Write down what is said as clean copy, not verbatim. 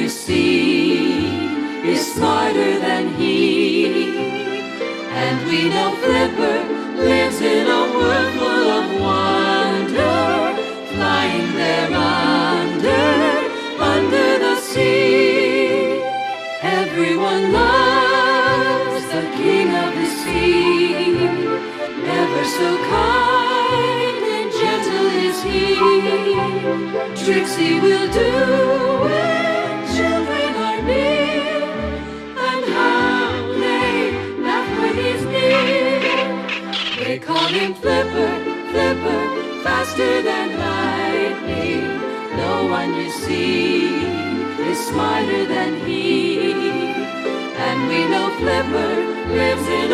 see is smarter than he. And we know Flipper lives in a world full of wonder, flying there under the sea. Everyone loves the king of the sea, ever so kind and gentle is he. Tricks he will do when children are near, and how they laugh when he's near. They call him Flipper, Flipper, faster than lightning. No one you see is smarter than he. And we know Flipper lives in